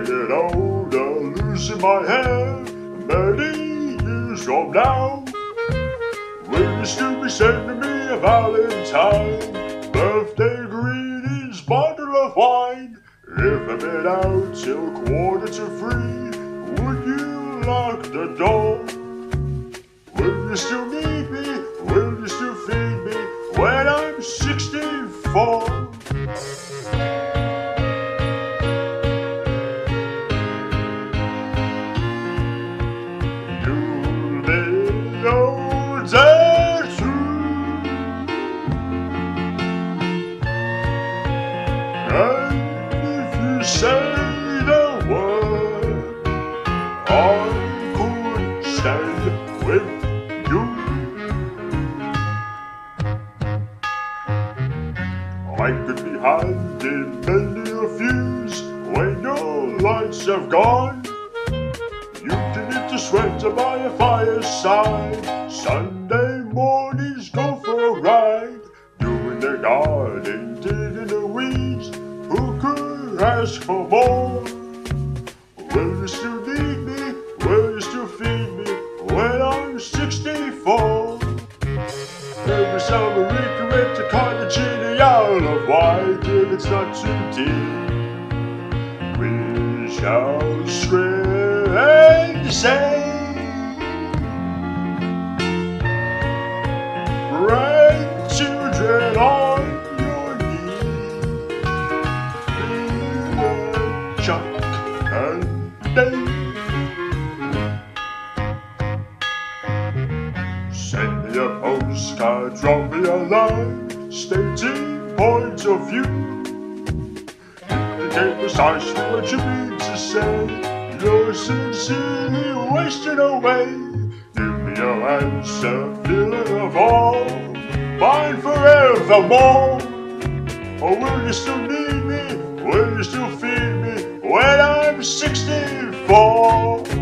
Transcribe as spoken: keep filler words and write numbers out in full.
get older, losing my hair, many years from now. Will you still be sending me a Valentine, birthday greetings, bottle of wine? If I've been out till quarter to three, would you lock the door? Will you still need me? Will you still feed me when I'm sixty-four? You'll be older too, and if you say the word, I could stand with you. I could be handing many a fuse when your lights have gone. You can knit a sweater by a fireside, Sunday mornings go for a ride, doing the garden, digging the weeds. Who could ask for more? Will you still need me? Will you still feed me when I'm sixty-four? Every summer we can rent a cottage in the Isle of Wight if it's not too deep. We shall scream and say, grandchildren on your knees, Peter, Chuck, and Dave. Send me a postcard, drop me a line, stating points of view. Indicate precisely what you mean to say. You're sincerely wasting away. Give me your answer, villain of all, mine forevermore. Or will you still need me? Will you still feed me when I'm sixty-four?